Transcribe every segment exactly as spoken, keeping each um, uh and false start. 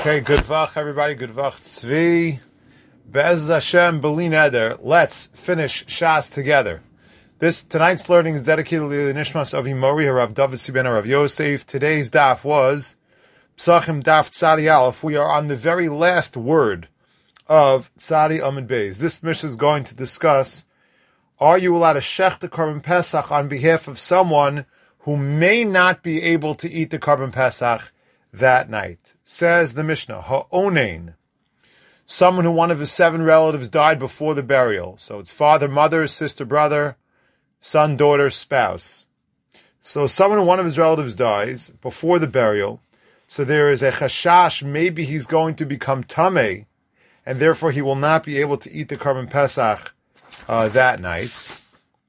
Okay, good vach, everybody. Good vach, Tzvi. Be'ez Hashem, B'li Neder. Let's finish Shas together. This tonight's learning is dedicated to the Nishmas of Imori, Harav David Siben, Harav Yosef. Today's daf was Psachim Daf Tzadi Aleph. We are on the very last word of Tzadi Amud Beis. This Mishnah is going to discuss: are you allowed to shech the Korban Pesach on behalf of someone who may not be able to eat the Korban Pesach that night? Says the Mishnah, ha'onein, someone who one of his seven relatives died before the burial. So it's father, mother, sister, brother, son, daughter, spouse. So someone, one of his relatives dies before the burial. So there is a chashash, maybe he's going to become tameh, and therefore he will not be able to eat the Korban Pesach uh, that night.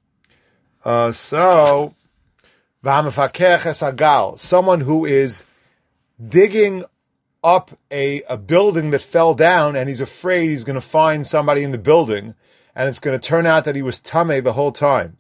Uh, so, v'hamefakech es hagal, someone who is digging up a, a building that fell down, and he's afraid he's going to find somebody in the building, and it's going to turn out that he was tameh the whole time.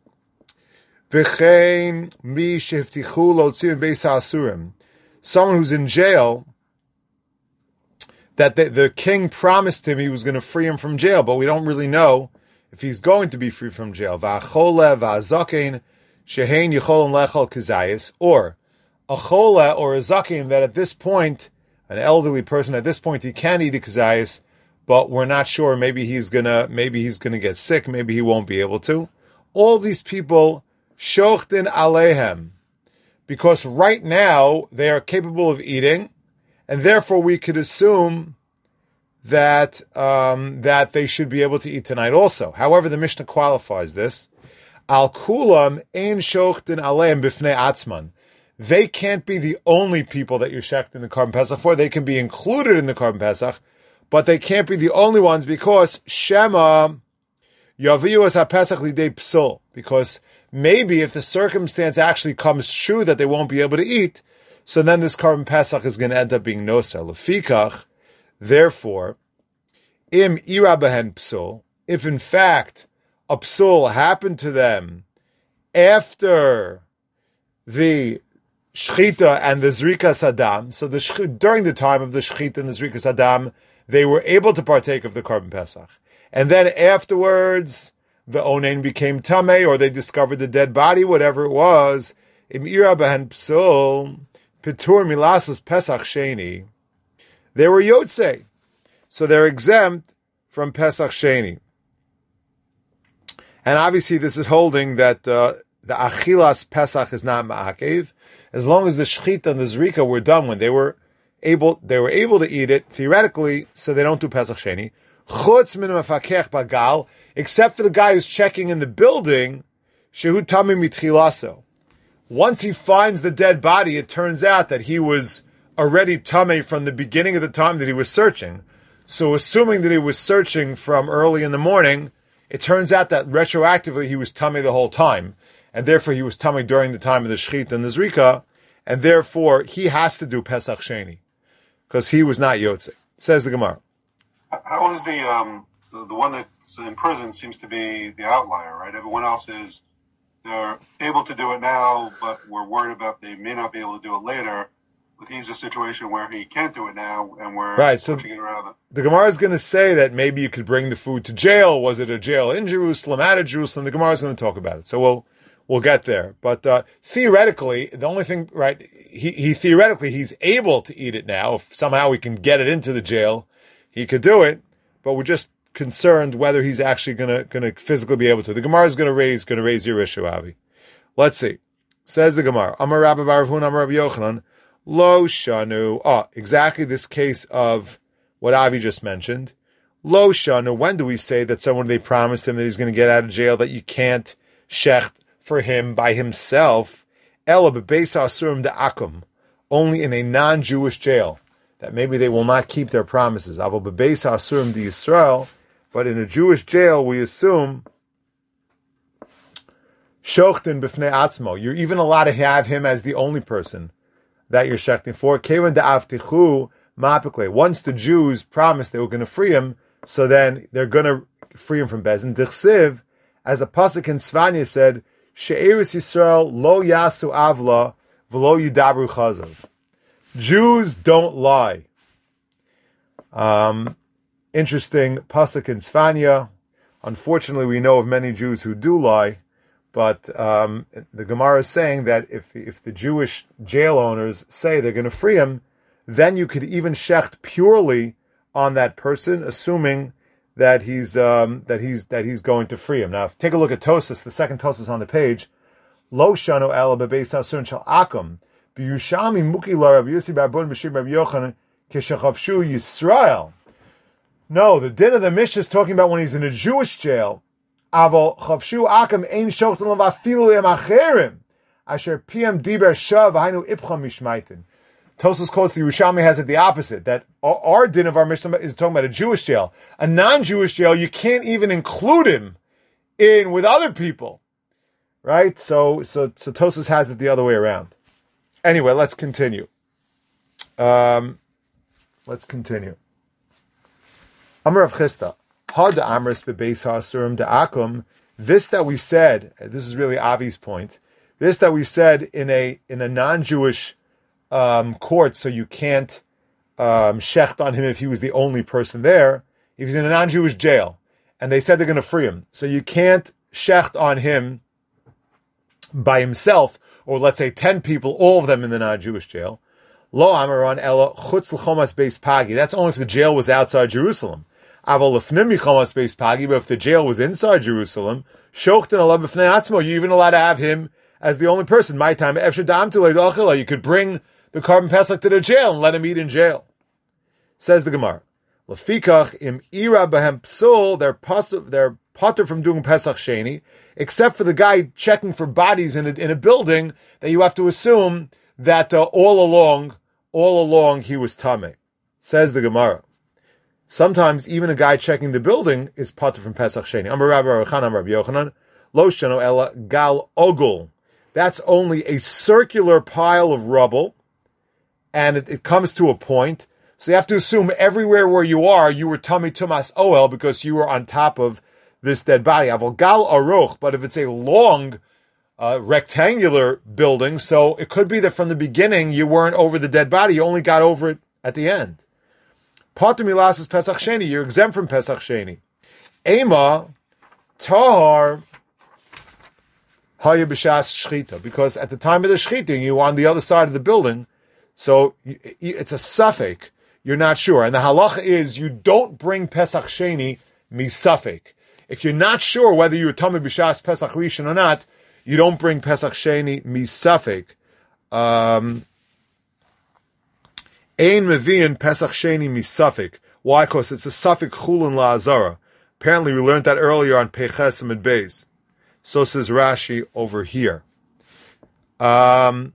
V'chein mi shehivtichu lotzim beis ha'asurim, someone who's in jail, that the, the king promised him he was going to free him from jail, but we don't really know if he's going to be free from jail. V'achole v'azakein shehein yicholon lechol kazayis, or a chole or a zakein that at this point, an elderly person, at this point he can eat a kazayis, but we're not sure. Maybe he's gonna, maybe he's gonna get sick. Maybe he won't be able to. All these people, shochtin alehem, because right now they are capable of eating, and therefore we could assume that um, that they should be able to eat tonight also. However, the Mishnah qualifies this. Al kulam ein shochtin alehem b'fnei atzman. They can't be the only people that you're shechting the Korban Pesach for. They can be included in the Korban Pesach, but they can't be the only ones because Shema yaviu es haPesach lidei psul. Because maybe if the circumstance actually comes true that they won't be able to eat, so then this Korban Pesach is going to end up being noser. Lefikach, therefore, im ira behen psul, if in fact a psul happened to them after the Shchita and the Zrikas Adam, so the during the time of the Shchita and the Zrikas Adam, they were able to partake of the Korban Pesach. And then afterwards, the Onein became Tameh, or they discovered the dead body, whatever it was. Im ira behen psul, pitur milasus Pesach Sheni. They were Yotzei, so they're exempt from Pesach Sheni. And obviously this is holding that uh, the Achilas Pesach is not Ma'akev. As long as the Shechita and the Zrika were done when they were able, they were able to eat it, theoretically, so they don't do Pesach Sheni. Chutz min mafakech bagal, except for the guy who's checking in the building, shehu tamim mitchilaso. Once he finds the dead body, it turns out that he was already tameh from the beginning of the time that he was searching. So assuming that he was searching from early in the morning, it turns out that retroactively he was tameh the whole time. And therefore he was tameh during the time of the Shechita and the Zrika, and therefore he has to do Pesach Sheni, because he was not Yotzei. Says the Gemara. How is the, um, the the one that's in prison seems to be the outlier, right? Everyone else is, they're able to do it now, but we're worried about they may not be able to do it later. But he's a situation where he can't do it now, and we're right. So pushing it around. The Gemara is going to say that maybe you could bring the food to jail. Was it a jail in Jerusalem, out of Jerusalem? The Gemara is going to talk about it. So we'll We'll get there. But uh, theoretically, the only thing, right, he, he theoretically, he's able to eat it now. If somehow we can get it into the jail, he could do it. But we're just concerned whether he's actually going to going to physically be able to. The Gemara is going to raise going to raise your issue, Avi. Let's see. Says the Gemara, Amar Rabbi Baravun, Amar Rabbi Yochanan, Lo Shanu. Oh, exactly this case of what Avi just mentioned. Lo Shanu. When do we say that someone, they promised him that he's going to get out of jail, that you can't shecht for him by himself, ela bebeis ha'asurim de'akum, only in a non-Jewish jail, that maybe they will not keep their promises. Aval bebeis ha'asurim de'Yisrael, but in a Jewish jail, we assume shochtin b'fnei atzmo. You're even allowed to have him as the only person that you're shechting for. Kevan de'avtichu ma'apikle. Once the Jews promised they were going to free him, so then they're going to free him from Bezin. Dichsiv, as the pasuk in Svanya said, She'eris Yisrael lo yasu avla v'lo yidabru chazav. Jews don't lie, Um, interesting pasuk in Sfanya. Unfortunately, we know of many Jews who do lie, but um, the Gemara is saying that if if the Jewish jail owners say they're going to free him, then you could even shecht purely on that person, assuming that he's um, that he's that he's going to free him. Now, take a look at Tosas, the second Tosas on the page. Lo shano ela bebeis hasun shel akum b'yushami muki la Rabbi Yossi b'Abun b'Shir Rabbi Yochanan k'shechavshu Yisrael. No, the din of the Mishnah is talking about when he's in a Jewish jail. Aval chavshu akum ein shochten levafilu em acherim asher pm diber shav hainu ipcham mishmaitin. Tosas quotes the Yerushalmi has it the opposite, that our, our din of our Mishnah is talking about a Jewish jail. A non-Jewish jail, you can't even include him in with other people. Right? So so so Tosas has it the other way around. Anyway, let's continue. Um, let's continue. Amar Rav Chisda, Ha de Amris bebeis ha'asurim de akum. This that we said, this is really Avi's point. This that we said in a in a non-Jewish um, court, so you can't um, shecht on him if he was the only person there. If he's in a non-Jewish jail, and they said they're going to free him, so you can't shecht on him by himself, or let's say ten people, all of them in the non-Jewish jail. Lo amaron ela chutz l'chomas beis pagi. That's only if the jail was outside Jerusalem. Aval l'fnim yichomas beis pagi. But if the jail was inside Jerusalem, shochten ala b'fnei atzmo, you're even allowed to have him as the only person. My time, efshar da'am tulei d'achila. You could bring the Korban Pesach to the jail and let him eat in jail. Says the Gemara. Lefikach im ira behem psul. They're possible. They're potter from doing Pesach Sheni, except for the guy checking for bodies in a, in a building that you have to assume that uh, all along, all along he was tameh. Says the Gemara. Sometimes even a guy checking the building is potter from Pesach Sheni. Amar Rabbi Yochanan, Amar Rabbi Yochanan, lo shano ela gal ogul. That's only a circular pile of rubble, and it, it comes to a point. So you have to assume everywhere where you are, you were tameh tumas oel because you were on top of this dead body. Aval gal aruch, but if it's a long, uh, rectangular building, so it could be that from the beginning you weren't over the dead body, you only got over it at the end. Pater milas is Pesach Sheni, you're exempt from Pesach Sheni. Ema tahar haya b'shas shchita, because at the time of the shchita, you're on the other side of the building, so it's a suffix, you're not sure. And the halacha is you don't bring Pesach Sheni misafek. If you're not sure whether you're tameh b'shas Pesach Rishon or not, you don't bring Pesach Sheni misafek. Um, Ein mevi'in Pesach Sheni misafek. Why? Because it's a suffix chulin la'azara. Apparently, we learned that earlier on Peches and Beis. So says Rashi over here. Um,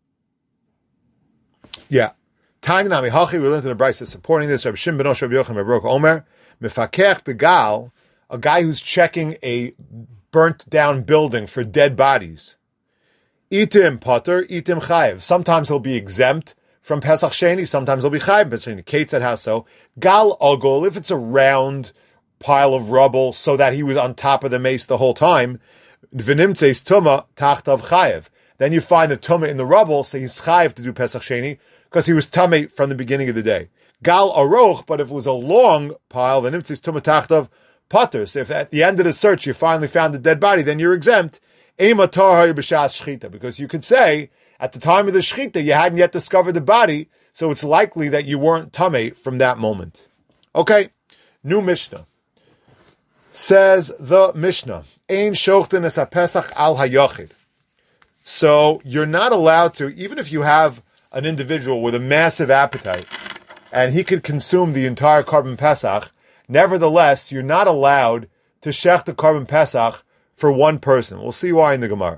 yeah. Tagnami Hachi, we learned in the Brisa supporting this. Rabbi Shimon ben Osh, Rabbi Yochanan, Rabbi Baruch Omer, Mefakech begal, a guy who's checking a burnt down building for dead bodies. Itim potter, itim chayiv. Sometimes he'll be exempt from Pesach Sheni, sometimes he'll be chayiv Pesach Sheni. Kate said how so. Gal ogol, if it's a round pile of rubble so that he was on top of the mace the whole time, v'nimtzeis tuma tachtav chayiv. Then you find the tuma in the rubble, so he's chayiv to do Pesach Sheni, because he was tamei from the beginning of the day. Gal aroch, but if it was a long pile, v'nimtzeis tuma tachtav potter. So if at the end of the search you finally found a dead body, then you're exempt. Ema tar b'shas shchita, because you could say at the time of the shchita you hadn't yet discovered the body, so it's likely that you weren't tamei from that moment. Okay, new Mishnah. Says the Mishnah, Ein shochten es ha-pesach al hayachid. So you're not allowed to, even if you have an individual with a massive appetite and he could consume the entire Korban Pesach, nevertheless, you're not allowed to shech the Korban Pesach for one person. We'll see why in the Gemara.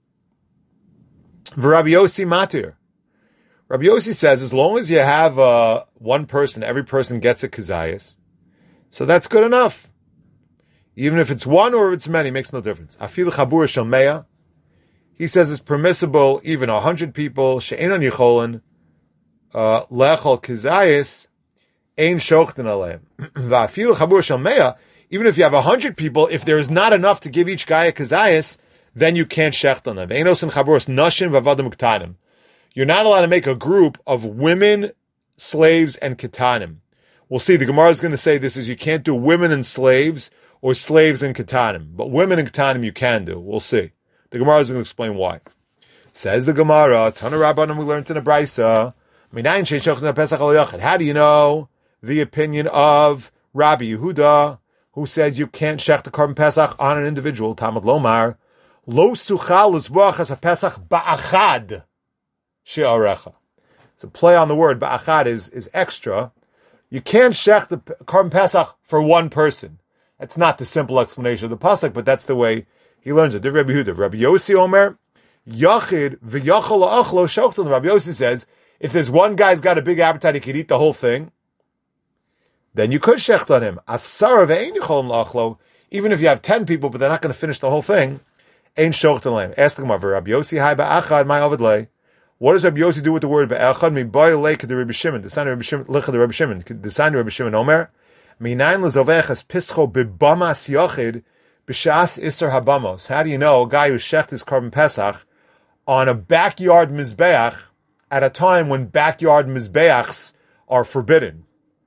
Rabbi Yossi matir. Rabbi Yossi says, as long as you have uh, one person, every person gets a kazayas, so that's good enough. Even if it's one or if it's many, makes no difference. Afil chabur shel mea. He says it's permissible, even a hundred people, she'enon yicholin, lechol kazayas, ein shochten aleim. Va'afil chabur shel mea. Even if you have a hundred people, if there is not enough to give each guy a kazayas, then you can't shecht on them. Einos and chaburos nashim v'avadim ketanim. You're not allowed to make a group of women, slaves, and ketanim. We'll see. The Gemara is going to say this is you can't do women and slaves or slaves and katanim. But women and katanim you can do. We'll see. The Gemara is going to explain why. Says the Gemara, Tana Rabbanan, we learned in the Brisa, how do you know the opinion of Rabbi Yehuda, who says you can't shech the Korban Pesach on an individual? Talmud Lomar, Lo suchal l'zbach as a Pesach ba'achad she'arecha. So play on the word ba'achad is, is extra. You can't shech the Korban Pesach for one person. That's not the simple explanation of the pasuk, but that's the way he learns it. Rabbi Yehuda, Rabbi Yossi Omer, Yachid v'yachol la'achlo shochtel. Rabbi Yossi says, if there's one guy's got a big appetite, he could eat the whole thing, then you could shecht on him. Asar ve'ein yicholin la'achlo, even if you have ten people, but they're not going to finish the whole thing, ein shochtel leim. Ask the Gemara, Rabbi Yossi hai ba'achad, my ovid lei. What does Rabbi Yossi do with the word ba'achad? Mi boy leik the Rabbi Shimon, the son of Rabbi Shimon, licha the Rabbi Shimon, the son of Rabbi Shimon Omer, minayin lezovechas pischo bebamas yachid b'shas iser habamos. How do you know a guy who shecht his Korban Pesach on a backyard mizbeach at a time when backyard mizbeachs are forbidden?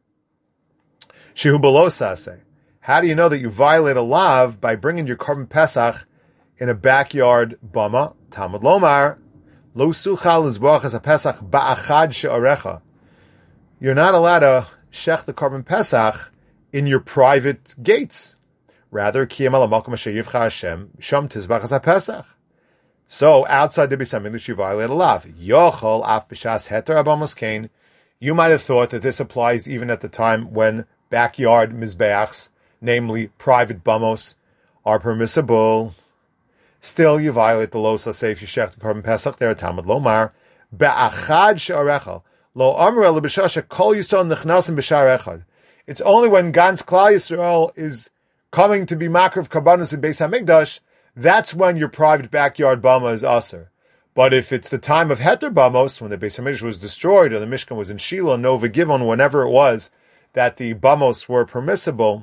Shehu belosase. How do you know that you violate a lav by bringing your Korban Pesach in a backyard bama? Talmud Lomar, lo suchal lizbach as a Pesach ba'achad she'arecha. You're not allowed to shech the Korban Pesach in your private gates. Rather, kiyam ala makom asher yivcha Hashem sham tizbach as a Pesach. So outside the Beis Hamikdash you violate a lav. Yochol af b'shas heter abamos kain. You might have thought that this applies even at the time when backyard mizbeachs, namely private bamos, are permissible. Still, you violate the losa. Say if you shech the Korban Pesach there, Talmud Lomar be'achad she'arecha lo amr el b'shasha kol yisrael nechnasim b'shar echad. It's only when Gans Klal Yisrael is coming to be makriv karbanos in Beis Hamikdash, that's when your private backyard bama is aser. But if it's the time of heter bamos, when the Beis Hamikdash was destroyed or the Mishkan was in Shiloh, Nova Givon, whenever it was that the bamos were permissible,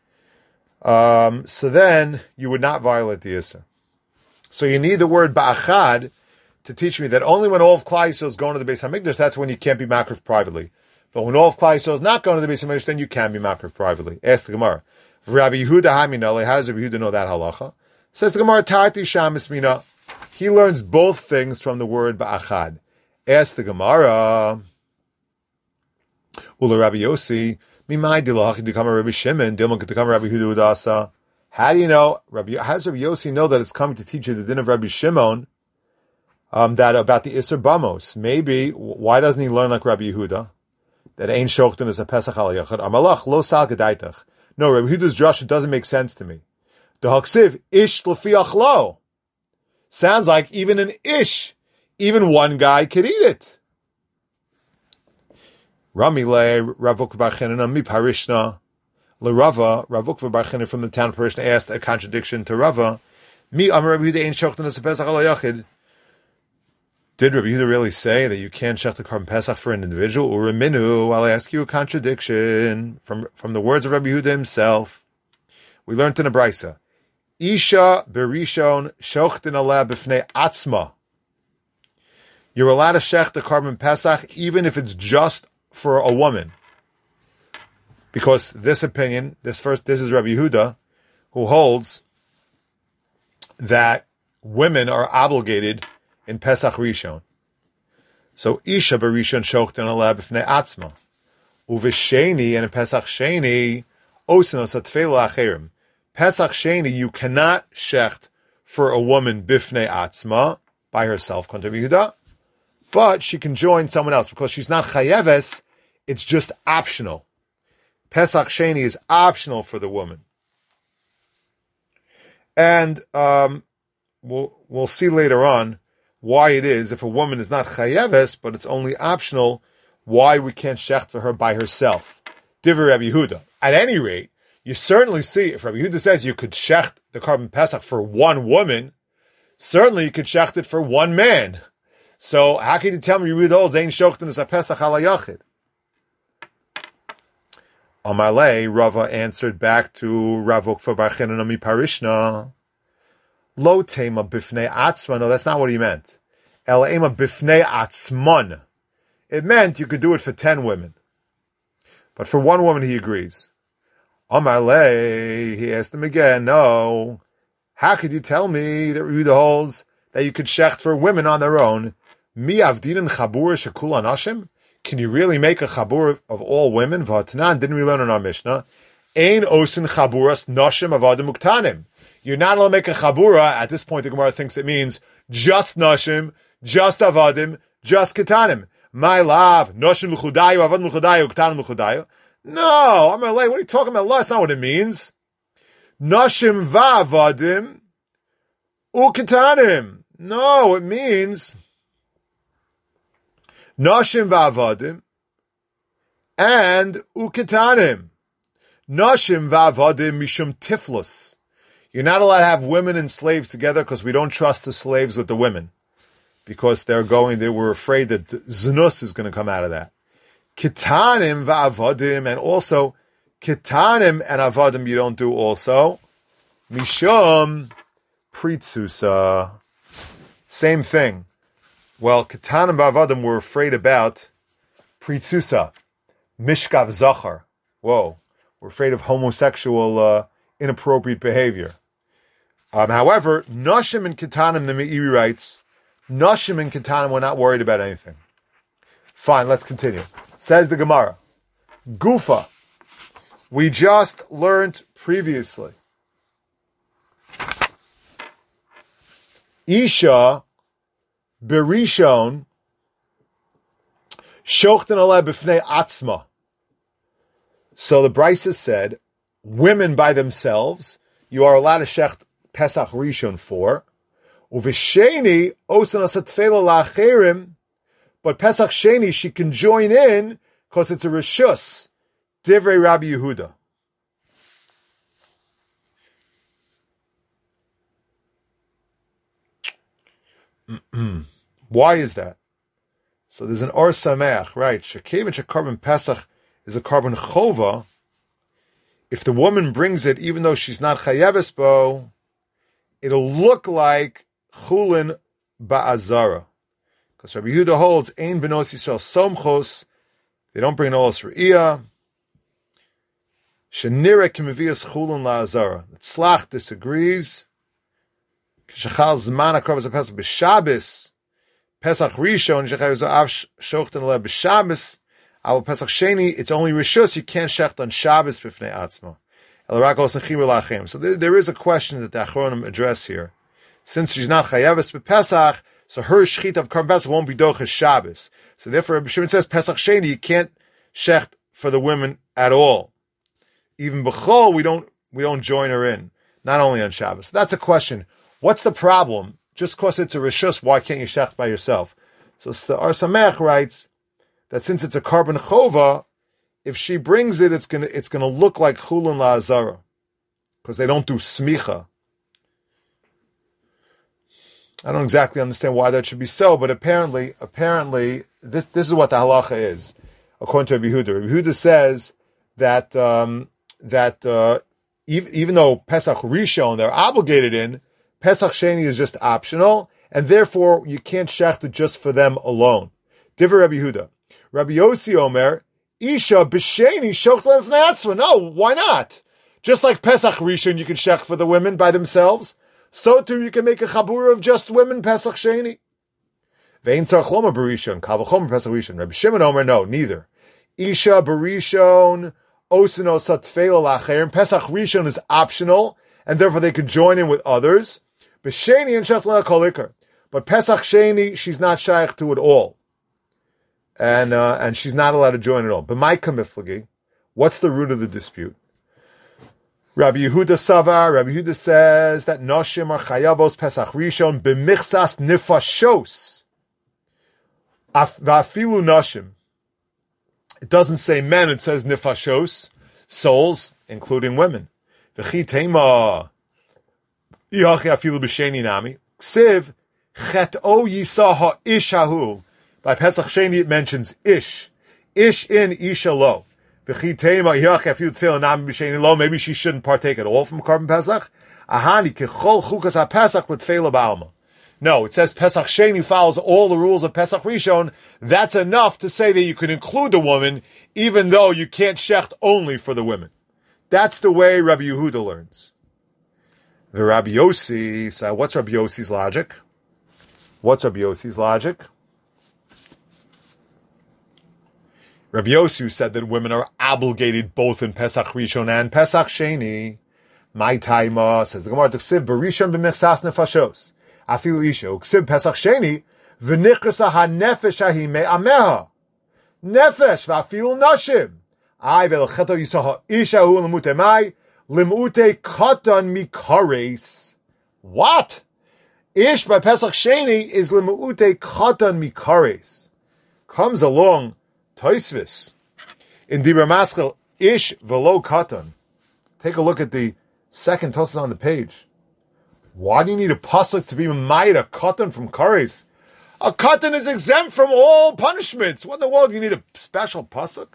um, so then you would not violate the Isser. So you need the word ba'achad to teach me that only when all of Klal Yisrael is going to the Beis Hamikdash, that's when you can't be makriv privately. But when all of Klal Yisrael is not going to the Beis Hamikdash, then you can be makriv privately. Ask the Gemara. Rabbi Yehuda haminale, how does Rabbi Yehuda know that halacha? Says the Gemara, Tarti Shamis Mina. He learns both things from the word ba'achad. Ask the Gemara, Ula Rabbi Yossi, Mimai dilachi dekama Rabbi Shimon, Dilma dekama Rabbi Yehuda udasa. How do you know, Rabbi, how does Rabbi Yossi know that it's coming to teach you the din of Rabbi Shimon, um, that about the Isser Bamos? Maybe, why doesn't he learn like Rabbi Yehuda? That Ein Shochten is a Pesach al Yachad. Amalach lo sal gedaitach. No, Rabbi Yehuda's drasha doesn't make sense to me. The Haksiv, ish l'fi achlo. Sounds like even an ish, even one guy could eat it. Ramile, Ravuk bar Chenina, mi parishna. LeRava, Ravuk bar Chenina from the town of Parishna asked a contradiction to Rava. Mi amar Rabbi Yehuda ein shochten as a Pesach al Yachid. Did Rabbi Yehuda really say that you can't shech the Korban Pesach for an individual? Uriminu, I'll ask you a contradiction from, from the words of Rabbi Yehuda himself. We learned in a brisa. Isha berishon shochten aleh b'fnei atzma. You're allowed to shech the Korban Pesach even if it's just for a woman. Because this opinion, this first, this is Rabbi Yehuda, who holds that women are obligated in Pesach Rishon. So Isha berishon shochten aleh b'fnei atzma. Uvesheni, and in Pesach Sheni, osenos atfela acherim. Pesach Sheni, you cannot shecht for a woman bifnei atzma, by herself, Kontra Yehuda, but she can join someone else because she's not chayeves. It's just optional. Pesach Sheni is optional for the woman, and um, we'll we'll see later on why it is if a woman is not chayeves, but it's only optional, why we can't shecht for her by herself. Divrei Rabbi Yehuda. At any rate, you certainly see, if Rabbi Yehuda says you could shecht the Korban Pesach for one woman, certainly you could shecht it for one man. So how can you tell me Yehuda holds ein shochten as a Pesach ala yachid? Amalei, Rava answered back to Rav Ukva bar Chenina mi Parishna, Lo tema bifnei atzma. No, that's not what he meant. El ema bifnei atzman. It meant you could do it for ten women. But for one woman, he agrees. Amar le, he asked him again, no. How could you tell me that Yehuda holds that you could shecht for women on their own? Mi avdinin chabur shekul anashim? Can you really make a chabur of all women? V'atanan, didn't we learn in our Mishnah? Ein osin chaburas nashim avadim uktanim. You're not allowed to make a chabura. At this point, the Gemara thinks it means just nashim, just avadim, just ketanim. My love, nashim l'chudayu, avadim l'chudayu, ketanim l'chudayu. No, I'm like, what are you talking about? That's not what it means. Nashim va'avadim uketanim. No, it means nashim va'avadim and uketanim. Nashim va'avadim mishum tiflus. You're not allowed to have women and slaves together because we don't trust the slaves with the women. Because they're going, they were afraid that znus is going to come out of that. Ketanim va'avadim, and also ketanim and avadim you don't do also. Mishum pritzusa. Same thing. Well, ketanim va'avadim were afraid about pritzusa. Mishkav zachar. Whoa. We're afraid of homosexual uh, inappropriate behavior. Um, however, Nashim and Ketanim, the Meiri writes, Nashim and Ketanim were not worried about anything. Fine, let's continue. Says the Gemara, Gufa, we just learned previously. Isha, Berishon, Shochten aleh b'fnei atzma. So the Brisa said, women by themselves, you are allowed to shecht Pesach Rishon for. Uvisheni osan asatfela la'acherim, but Pesach Sheni she can join in because it's a reshus. Divrei Rabbi Yehuda. Why is that? So there's an Or Sameach, right? Shekev and Shekarban Pesach is a carbon chova. If the woman brings it, even though she's not chayeves bo, it'll look like chulin ba'azara. Because Rabbi Yehuda holds, ein benos Yisrael somchos, they don't bring an olos re'iyah. Shenira k'mevias chulin la'azara. The Tzlach disagrees. K'shachal zman ha'karv Pesach b'Shabbos, Pesach Rishon, shechav av shochten le b'Shabbos, Al Pesach Sheni, it's only Rishus, you can't shecht on Shabbos b'fnei atzma. So there, there is a question that the Achronim address here. Since she's not chayavis b'Pesach, so her shechita of Karban Pesach won't be doches Shabbos. So therefore, Rabbi Shimon says Pesach Sheni, you can't shecht for the women at all. Even b'chol, we don't we don't join her in, not only on Shabbos. That's a question. What's the problem? Just because it's a Rishus, why can't you shecht by yourself? So the Or Sameach writes that since it's a carbon chova, if she brings it, it's gonna it's gonna look like chulun la'azara, because they don't do smicha. I don't exactly understand why that should be so, but apparently, apparently, this this is what the halacha is, according to Rabbi Yehuda. Rabbi Yehuda says that um, that uh, even, even though Pesach Rishon they're obligated in, Pesach Sheni is just optional, and therefore you can't shecht it just for them alone. Divrei Rabbi Yehuda. Rabbi Yossi Omer, Isha b'sheni shochtem fnei atzma. No, why not? Just like Pesach Rishon, you can shech for the women by themselves. So too, you can make a chabura of just women Pesach Sheni. Ve'in tzarich loma b'rishon, kal v'chomer Pesach Rishon. Rabbi Shimon Omer, no, neither. Isha b'rishon osin osat tefela la'acherim. Pesach Rishon is optional, and therefore they could join in with others. B'sheni and shech le'kol ikar. But Pesach Sheni, she's not shaykh to it all. And uh, and she's not allowed to join at all. But my kamiflagi, what's the root of the dispute? Rabbi Yehuda Savar, Rabbi Yehuda says that Noshim are chayavos Pesach Rishon b'michsas nifashos. Va'afilu Noshim. It doesn't say men, it says nifashos, souls, including women. V'chi tema ihachi afilu b'sheni nami. Ksiv chet'o yisa ha'ish hahu. By Pesach Sheni it mentions ish. Ish in isha lo. Maybe she shouldn't partake at all from Karban Pesach. No, it says Pesach Sheni follows all the rules of Pesach Rishon. That's enough to say that you can include the woman even though you can't shecht only for the women. That's the way Rabbi Yehuda learns. The Rabbi Yossi, so what's Rabbi Yossi's logic? What's Rabbi Yossi's logic? Rabbi Yossi said that women are obligated both in Pesach Rishon and Pesach Sheni. My taima, says the Gemara, T'chsiv b'rishon b'mechsas nefashos. Afilu isha, u'ksiv Pesach Sheni, v'nichrasa ha-nefesh ahi me'ameha. Nefesh v'afilu nashim. Ay ve'lecheto yisaha isha hu l'mute mai, l'mute katan mikares. What? Ish by Pesach Sheni is l'mute katan mikares. Comes along Tosfos in Dibur Maschil, ish v'lo katan. Take a look at the second Tosfos on the page. Why do you need a pasuk to be made a katan from kares? A katan is exempt from all punishments. What in the world do you need a special pasuk?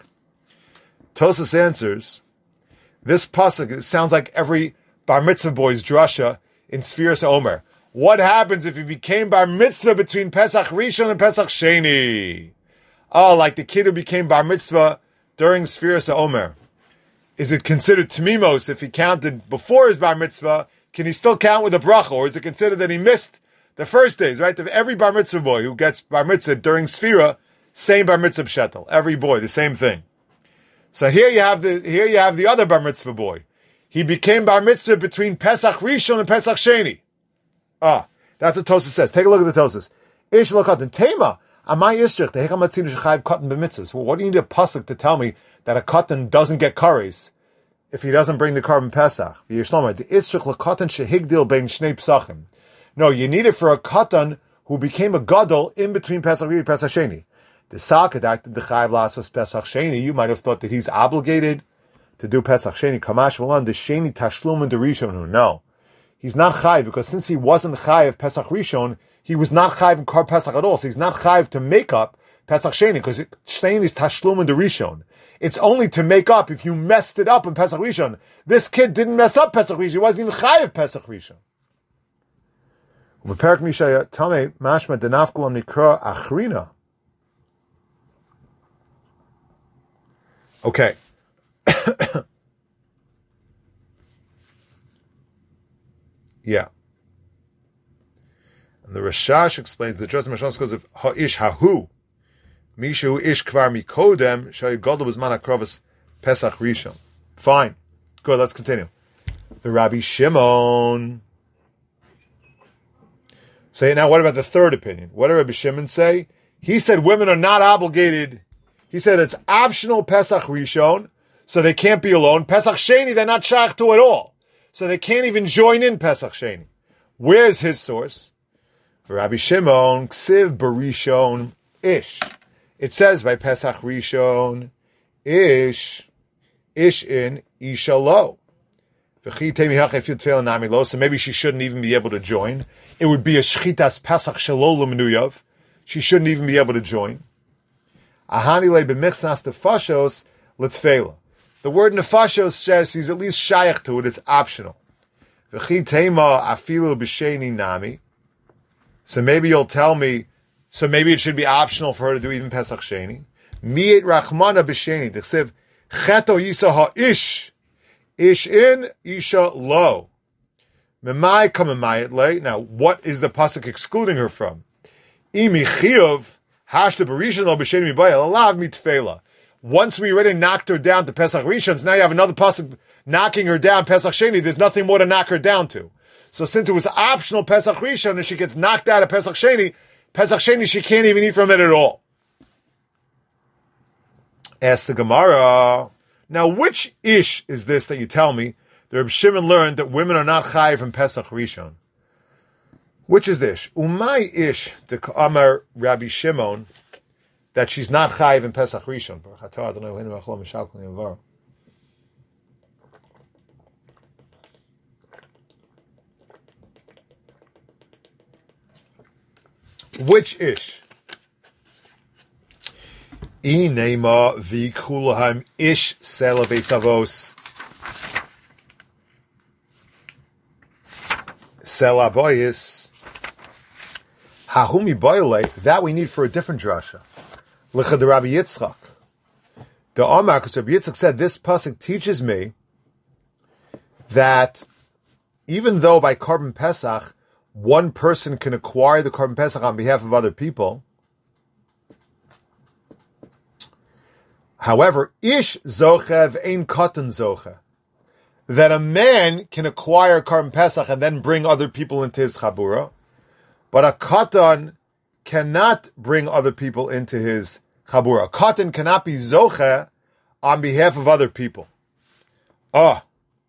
Tosfos answers, this pasuk, it sounds like every bar mitzvah boy's drasha in Sfiras Omer. What happens if you became bar mitzvah between Pesach Rishon and Pesach Sheni? Oh, like the kid who became bar mitzvah during Sfiras Omer. Is it considered Tamimos if he counted before his bar mitzvah? Can he still count with a bracha? Or is it considered that he missed the first days, right? Of every bar mitzvah boy who gets bar mitzvah during Sfira, same bar mitzvah shetel. Every boy, the same thing. So here you have the here you have the other bar mitzvah boy. He became bar mitzvah between Pesach Rishon and Pesach Sheni. Ah, that's what Tosfos says. Take a look at the Tosfos. Ish lo katan tema. Amai Yisrich, the Hekam Matzinu Shechayv Katan B'mitzvahs. Well, what do you need a pasuk to tell me that a katan doesn't get kares if he doesn't bring the carbon Pesach? The Yishlomah, the Yisrich l'katan shehigdil bein shnei psachim. No, you need it for a katan who became a gadol in between Pesach Rishon and Pesach Sheni. The Sakadak, the Chayv Lasos Pesach Sheni, you might have thought that he's obligated to do Pesach Sheni. Kamash Malan, the Sheni Tashlum and the Rishon. No, he's not Chayv because since he wasn't Chayv Pesach Rishon, he was not Chayv in Kar Pesach at all. So he's not Chayv to make up Pesach Sheni because Sheni is Tashlum and the Rishon. It's only to make up if you messed it up in Pesach Rishon. This kid didn't mess up Pesach Rishon. He wasn't even Chayv Pesach Rishon. U'meperak Mishaya Tamei Mashma Denafkolam Nikra Achrina. Okay. Yeah. And the Rashash explains the Dros Mashal goes of Ha'ish Hahu. Mishu Ish Kvar Mikodem Shayi Godel was Manakrovas Pesach Rishon. Fine. Good, let's continue. The Rabbi Shimon. So now what about the third opinion? What did Rabbi Shimon say? He said women are not obligated. He said it's optional Pesach Rishon, so they can't be alone. Pesach Sheni, they're not shach to at all. So they can't even join in Pesach Sheni. Where's his source? Rabbi Shimon, Ksiv Barishon, Ish. It says by Pesach Rishon, Ish, Ish in, Isha lo. So maybe she shouldn't even be able to join. It would be a Shchitas Pesach Shalom Nuyav. She shouldn't even be able to join. Ahanile b'michsas nefashos l'tfela. The word nefashos says he's at least shayach to it. It's optional. V'chi tema afilu b'sheni nami. So maybe you'll tell me. So maybe it should be optional for her to do even Pesach Sheni. Mi'et rachmana b'sheni. T'chsev cheto yisa ha'ish. Ish in, isha lo. Memai kamamayet le. Now, what is the pasuk excluding her from? Imi chiyuv. Once we already knocked her down to Pesach Rishon, so now you have another pasuk knocking her down Pesach Sheni. There's nothing more to knock her down to. So since it was optional Pesach Rishon and she gets knocked out of Pesach Sheni, Pesach Sheni she can't even eat from it at all. Ask the Gemara. Now, which ish is this that you tell me that Reb Shimon learned that women are not chayiv from Pesach Rishon? Which is this? Umay ish de Amar Rabbi Shimon that she's not chayiv in Pesach Rishon. Which ish? Inema v'kulahim ish sela beisavos sela boyis. Hahumi boyle, that we need for a different drasha. L'chad Rabbi Yitzchak. The Omar, because Rabbi Yitzchak said, this pasuk teaches me that even though by Korban Pesach, one person can acquire the Korban Pesach on behalf of other people, however, ish zochev ein katan zoche, that a man can acquire Korban Pesach and then bring other people into his chabura, but a katan cannot bring other people into his chabura. A katan cannot be zoche on behalf of other people. Ah.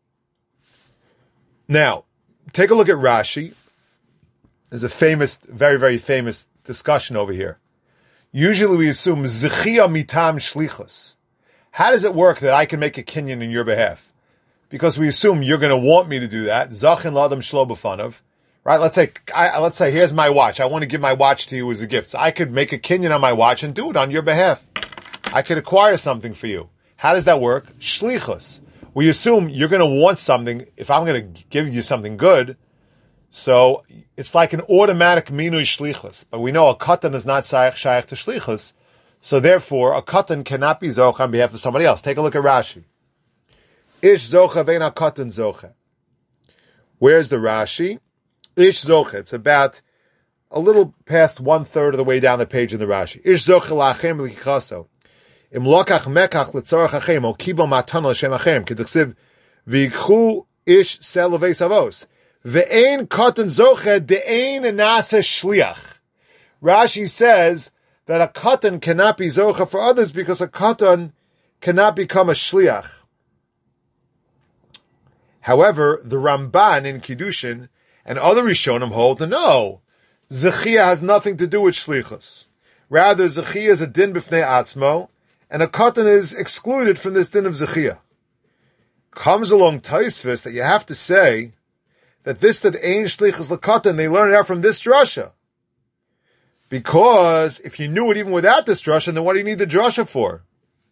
Now, take a look at Rashi. There's a famous, very, very famous discussion over here. Usually we assume zechia mitam shlichus. How does it work that I can make a kinyan in your behalf? Because we assume you're going to want me to do that. Zachin ladam shlo b'fanav. Right? Let's say, I, let's say, here's my watch. I want to give my watch to you as a gift. So I could make a kinyan on my watch and do it on your behalf. I could acquire something for you. How does that work? Shlichus. We assume you're going to want something. If I'm going to give you something good, so it's like an automatic minui shlichus. But we know a katan is not shaykh shaykh to shlichus. So therefore, a katan cannot be zocha on behalf of somebody else. Take a look at Rashi. Ish zocha veina katan zocha. Where's the Rashi? Ish zocha. It's about a little past one third of the way down the page in the Rashi. Ish zocha lachem l'kikaso. Im lokach mekach l'tzorach achem o kibo matan l'shem achem. K'dichsiv v'yikchu ish sel leveis avos. Ve'ein katan zoche de'ein nasa shliach. Rashi says that a katan cannot be zocha for others because a katan cannot become a shliach. However, the Ramban in Kiddushin and other Rishonim hold that no, zechia has nothing to do with shlichus. Rather, zechia is a din b'fnei atzmo, and a katan is excluded from this din of zechia. Comes along Taisvis that you have to say that this that ein shlichus l'katan, they learn it out from this drasha. Because if you knew it even without this drasha, then what do you need the drasha for?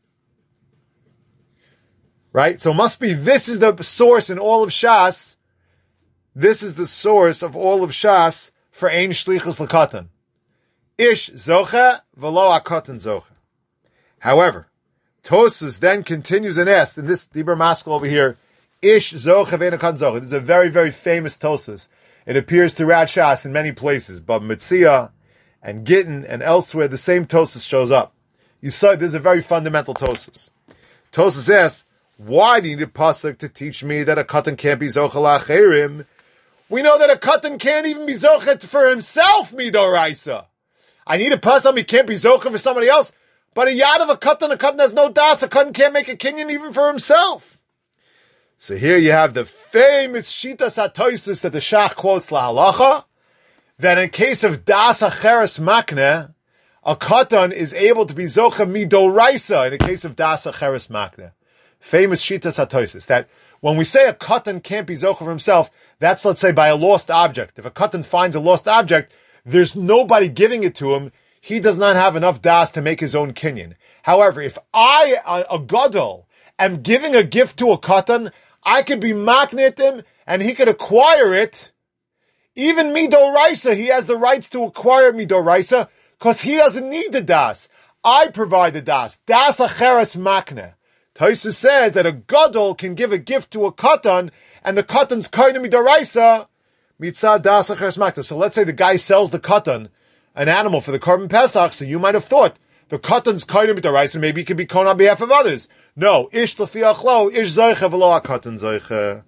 Right? So it must be this is the source in all of Shas. This is the source of all of Shas for ein shlichus l'katan. Ish zocha v'lo akatan zocha. However, Tosfos then continues and asks, in this Dibur Maskell over here, Ish zocha ve'en akatan zocha. This is a very, very famous Tosfos. It appears throughout Shas in many places, but Metzia and Gittin and elsewhere, the same Tosfos shows up. You saw this is a very fundamental Tosfos. Tosfos asks, why do you need a pasuk to teach me that a katan can't be zocha la'acherim? We know that a katan can't even be zocha for himself, midoraisa. I need a pasuk he can't be zocha for somebody else. But a yad of a katan, a katan has no das. A katan can't make a kinyan even for himself. So here you have the famous shitas hatoisus that the Shach quotes la halacha, that in case of das acheres makne, a katan is able to be zocha midoraisa in the case of das acheres makne. Famous shitas hatoisus that when we say a katan can't be zocha for himself, that's, let's say, by a lost object. If a katan finds a lost object, there's nobody giving it to him. He does not have enough das to make his own kinyan. However, if I, a, a gadol, am giving a gift to a katan, I could be maknit him, and he could acquire it. Even midoraisa, he has the rights to acquire midoraisa, because he doesn't need the das. I provide the das. Das acheres makne. Tosfos says that a gadol can give a gift to a katan, and the katan's koine midoraisa, mitzad das acheres makne. So let's say the guy sells the katan, an animal for the Korban Pesach, so you might have thought the katan's koine midoraisa, maybe he can be koine on behalf of others. No, ish lefi achlo, ish zoiche v'lo katan zoiche.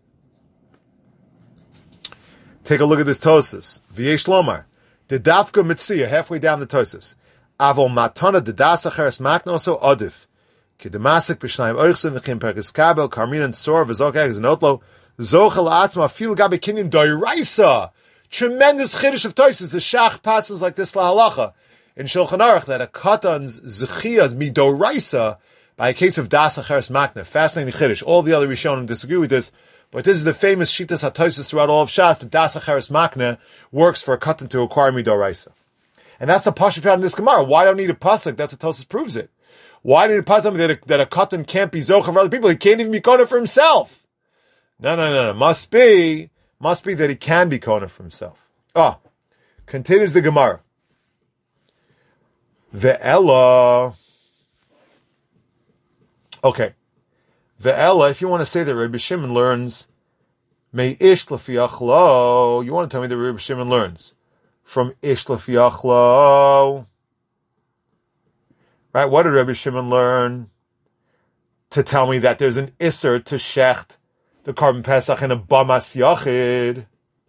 Take a look at this Tosfos. V'yesh lomar, the dafka mitzia, halfway down the Tosfos. Avol matana the das acheres makne also odif. Kidemasik b'shnayim oichsen v'chim perkes kabel karmin and sor v'zokeh znotlo zochel atzma fil gabe kinyan doiraisa. Tremendous chiddush of Tosfos. The Shach passes like this la halacha in Shulchan Aruch that a katan's zechiyas midoraisa by a case of das acheres makne. Fascinating chiddush. All the other Rishonim disagree with this, but this is the famous shitas hatoisus throughout all of Shas that das acheres makne works for a katan to acquire midoraisa. And that's the pasuk out in this Gemara. Why don't need a pasuk? That's what Tosfos proves it. Why did it pasuk that a, that a katan can't be zocha for other people? He can't even be kona for himself. No, no, no, no. Must be, must be that he can be kona for himself. Ah, continues the Gemara. Ve'ela. Okay. Ve'ela, if you want to say that Rabbi Shimon learns May ish l'fiachlo, you want to tell me that Rabbi Shimon learns from ish l'fiachlo. Right? What did Rabbi Shimon learn? To tell me that there's an isser to shecht the carbon pesach in a bamas yachid.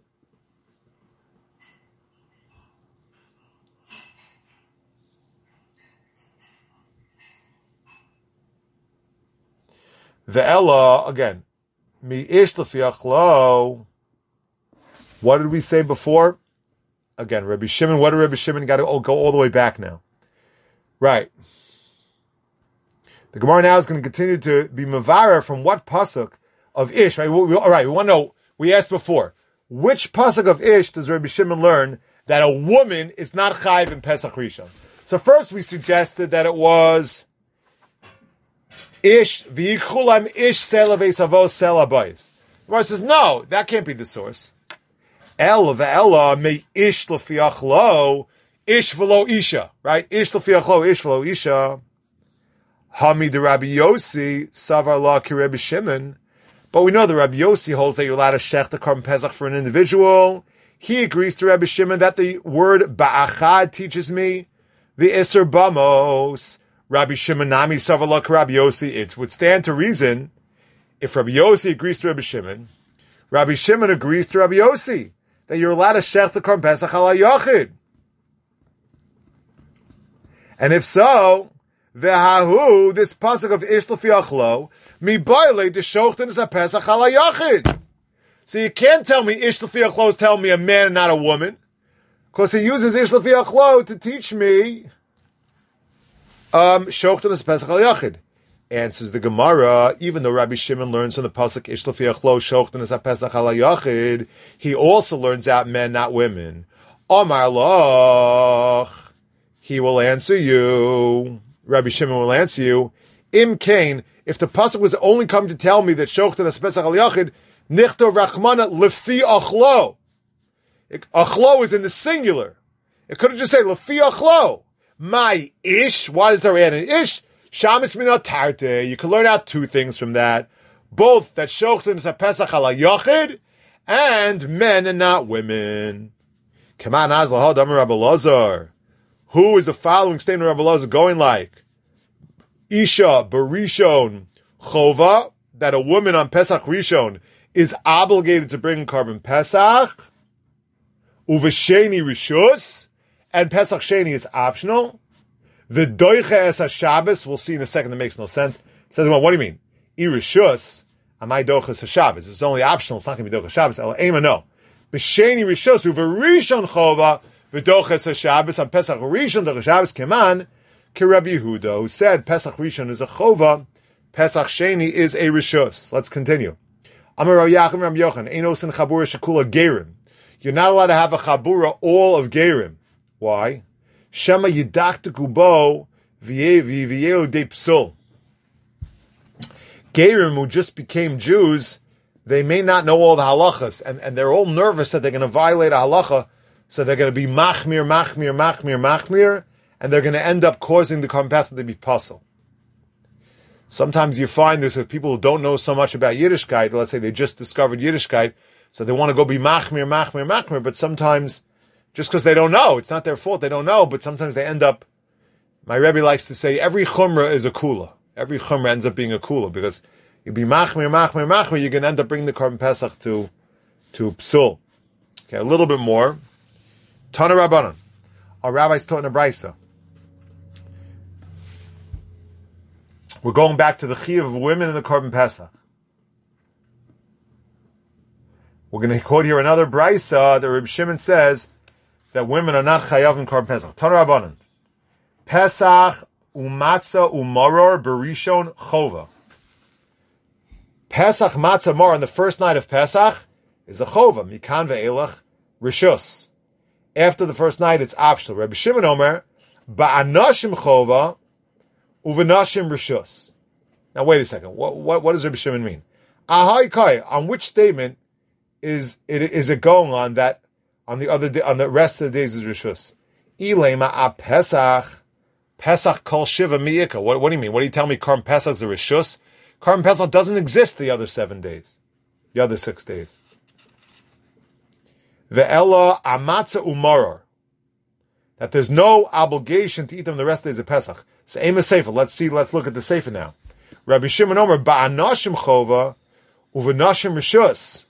The Ella, again, mi ish l'fiachlo. What did we say before? Again, Rabbi Shimon, what did Rabbi Shimon got to oh, go all the way back now? Right. The Gemara now is going to continue to be mavara from what pasuk of Ish, right? We, we, all right, we want to know, we asked before, which pasuk of Ish does Rabbi Shimon learn that a woman is not chayiv in Pesach Rishon? So first we suggested that it was Ish, v'yikchulam Ish sela v'esavos sela bayis. The Gemara says, no, that can't be the source. El ve'ela me Ish l'fiachlo, Ish v'lo Isha, right? Ish l'fiachlo, Ish v'lo Isha. Hami de Rabbi Yossi, Savar La ki Rabbi Shimon. But we know that Rabbi Yossi holds that you're allowed to shech the carbon pesach for an individual. He agrees to Rabbi Shimon that the word ba'achad teaches me the iser bamos. Rabbi Shimon nami Savar La ki Rabbi Yossi. It would stand to reason if Rabbi Yossi agrees to Rabbi Shimon, Rabbi Shimon agrees to Rabbi Yossi that you're allowed to shech the carbon pesach ala yachid. And if so, Ve'hahu, this pasuk of Ish l'fiachlo, mi baile de shochten is a pesach ala yachid. So you can't tell me Ish l'fiachlo is telling me a man and not a woman, because he uses Ish l'fiachlo to teach me um, shochten is a pesach ala yachid. Answers the Gemara, even though Rabbi Shimon learns from the pasuk Ish l'fiachlo, shochten is a pesach ala yachid, he also learns out men, not women. Omar loch, he will answer you. Rabbi Shimon will answer you, Im Kain, if the pasuk was only come to tell me that Shochten es Pesach al Yachid, Nichto Rachmana Lefi Achlo. Achlo is in the singular. It could have just said Lefi Achlo. My Ish, why does there add an Ish? Shamis Mina Tarte. You can learn out two things from that. Both that Shochten es Pesach al Yachid and men and not women. Kaman Azlahad Amar Rabbi Lazar. Who is the following statement of Rabbi Elazar going like? Isha Barishon Chova, that a woman on Pesach Rishon is obligated to bring carbon Pesach. Uvesheni Rishus, and Pesach Sheni is optional. The Doiche es HaShabbos, we'll see in a second, that makes no sense. It says, well, what do you mean? Irishus, amai doches HaShabbos. It's only optional, it's not going to be doches Shabbos. Ela ema no. Besheni Rishus, uverishon Chova, v'doches HaShabbos, on Pesach Rishon, the Shabbos keman, ki Rabbi Yehuda, who said Pesach Rishon is a Chova, Pesach Sheni is a Rishus. Let's continue. Amar Rav Yachim Rav Yochanan, ein osin chabura shekula gerim. You're not allowed to have a chabura all of gerim. Why? Shema yidaktiku bo v'yelu de psul. Gerim who just became Jews, they may not know all the halachas, and, and they're all nervous that they're going to violate a halacha, so they're going to be machmir, machmir, machmir, machmir, and they're going to end up causing the carbon pesach to be puzzle. Sometimes you find this with people who don't know so much about Yiddishkeit. Let's say they just discovered Yiddishkeit, so they want to go be machmir, machmir, machmir, but sometimes, just because they don't know, it's not their fault, they don't know, but sometimes they end up, my Rebbe likes to say, every chumrah is a kula. Every chumrah ends up being a kula, because you be machmir, machmir, machmir, you're going to end up bringing the carbon pesach to, to psul. Okay, a little bit more. Tana Rabbanan. Our rabbis taught in a brisa. We're going back to the chiyuv of women in the carbon pesach. We're going to quote here another brisa that Reb Shimon says that women are not chayav in carbon pesach. Tana Rabbanan. Pesach umatzah umaror berishon chova. Pesach matzah mar on the first night of Pesach is a chova. Mikan ve'elach rishus. After the first night, it's optional. Rabbi Shimon Omer, ba'anashim chova, uvenashim rishus. Now, wait a second. What, what, what does Rabbi Shimon mean? Ahai kai, on which statement is it, is it going on that on the other day, on the rest of the days is rishus? Ilema a Pesach, Pesach kol shiva miyika. What, what do you mean? What do you tell me? Karm Pesach is a rishus? Karm Pesach doesn't exist the other seven days, the other six days. Ve'ela amatza umaror. That there's no obligation to eat them the rest of the days of Pesach. So aim a sefer. Let's see. Let's look at the sefer now. Rabbi Shimon Omer ba'anashim chova uvenashim rishus.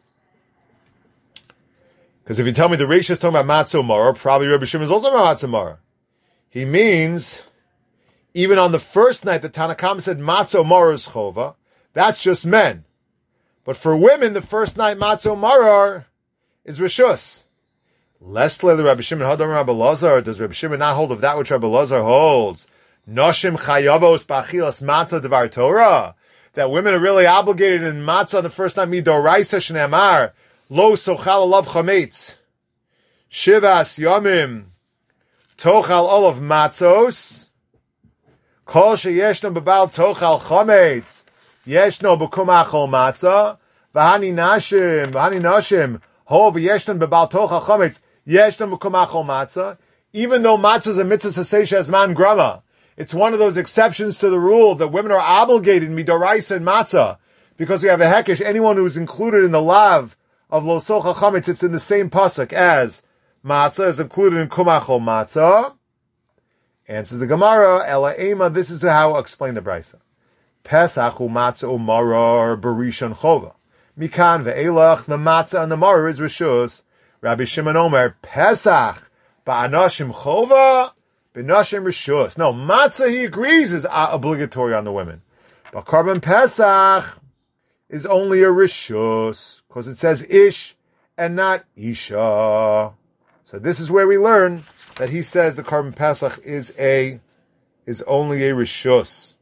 Because if you tell me the Reish is talking about matzah umaror, probably Rabbi Shimon is also talking about matzah umaror. He means even on the first night, the Tanna Kama said matzah umaror is chova. That's just men. But for women, the first night matzah umaror is rishus. Leslie the Rabbi Shimon Hadam Rabbi Lazar. Does Rabbi Shimon not hold of that which Rabbi Lazar holds? Noshim chayavos b'achilas matzah devar Torah. That women are really obligated in matzah on the first night. Midoraisa shneamar lo sochal alav chametz shivas yomim tochal olav matzos kol sheyeshno bebal tochal chametz yeshno b'kumachol matzah v'hani nashim v'hani nashim ho v'yeshno bebal tochal chametz. Even though matzah is a mitzvah seisha as man grama, it's one of those exceptions to the rule that women are obligated midoraisa and matzah because we have a hekesh. Anyone who is included in the lav of lo socha chametz, it's in the same pasuk as matzah is included in kumachol matzah. Answers the Gemara, ela ema. This is how I'll explain the brisa. Pesach u matzah umarar barishon chova mikan ve'elach. The matzah and the marar is rishus. Rabbi Shimon Omer, Pesach, ba'anashim chova, b'nashim rishus. No, matzah, he agrees, is obligatory on the women. But Karban Pesach is only a rishus, because it says ish and not isha. So this is where we learn that he says the Karban Pesach is a, is only a rishus.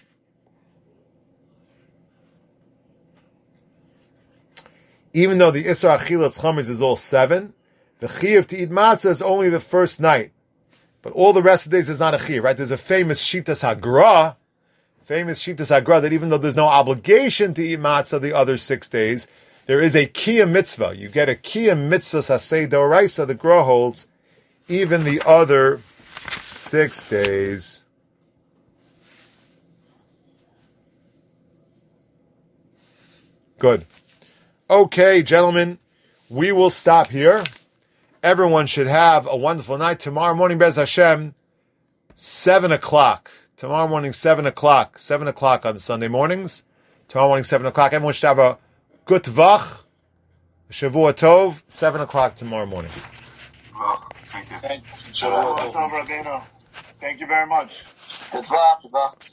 Even though the Isra Achilas Chametz is all seven, the Chiyuv to eat matzah is only the first night. But all the rest of the days is not a Chiyuv, right? There's a famous Shitas Hagra, famous Shitas Hagra, that even though there's no obligation to eat matzah the other six days, there is a Kiyum mitzvah. You get a Kiyum mitzvah Sasei Doraisa, the Gra holds, even the other six days. Good. Okay, gentlemen, we will stop here. Everyone should have a wonderful night. Tomorrow morning, Bez Hashem, seven o'clock. Tomorrow morning, seven o'clock. seven o'clock on Sunday mornings. Tomorrow morning, seven o'clock. Everyone should have a good vach, a Shavua Tov, seven o'clock tomorrow morning. Well, thank you. Thank you. Thank you very much. Good luck. Good luck.